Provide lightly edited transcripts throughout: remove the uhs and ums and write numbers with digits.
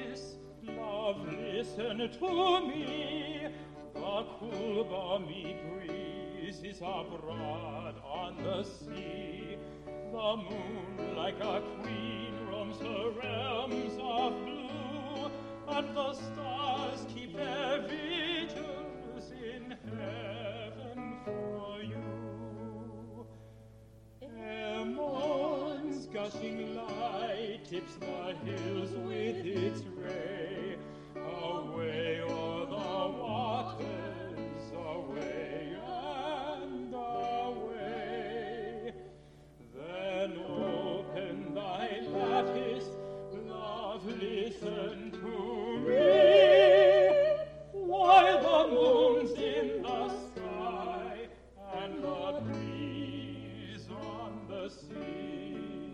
lattice, love, listen to me. The cool balmy breeze is abroad on the sea. The moon like a queen roams her realms of blue, and the stars keep their vigils in heaven for you. Hermon's gushing light tips the hills with its ray, away o'er the waters, away and away. Then open thy lattice, love, listen to me, while the moon's in the sky and the breeze on the sea.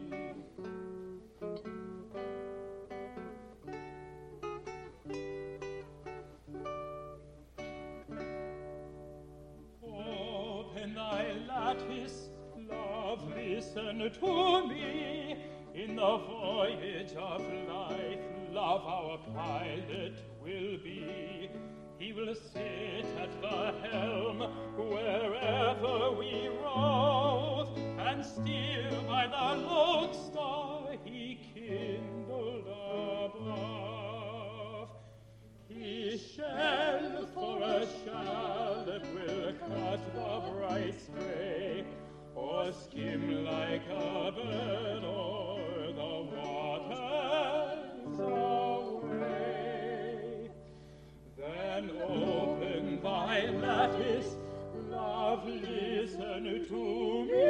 Open thy lattice, love, listen to me. In the voyage of life, love our pilot will be. He will sit at the helm wherever we rove, and still by the lodestar he kindled above. His shell for a shallop will cut the bright spray, or skim like a bird o'er the waters away. Then open thy lattice, love, listen to me,